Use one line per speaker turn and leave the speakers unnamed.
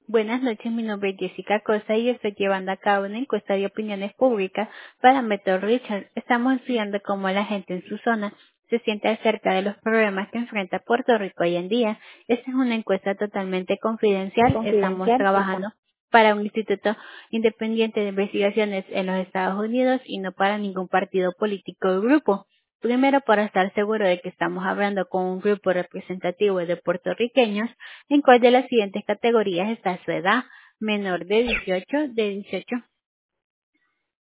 Buenas noches, mi nombre es Jessica Costa y estoy llevando a cabo una encuesta de opiniones públicas para Método Richard. Estamos estudiando cómo la gente en su zona se siente acerca de los problemas que enfrenta Puerto Rico hoy en día. Esta es una encuesta totalmente confidencial. Estamos
Confidencial está.
trabajando para un instituto independiente de investigaciones en los Estados Unidos y no para ningún partido político o grupo. Primero, para estar seguro de que estamos hablando con un grupo representativo de puertorriqueños, ¿en cuál de las siguientes categorías está su edad? Menor de 18, de 18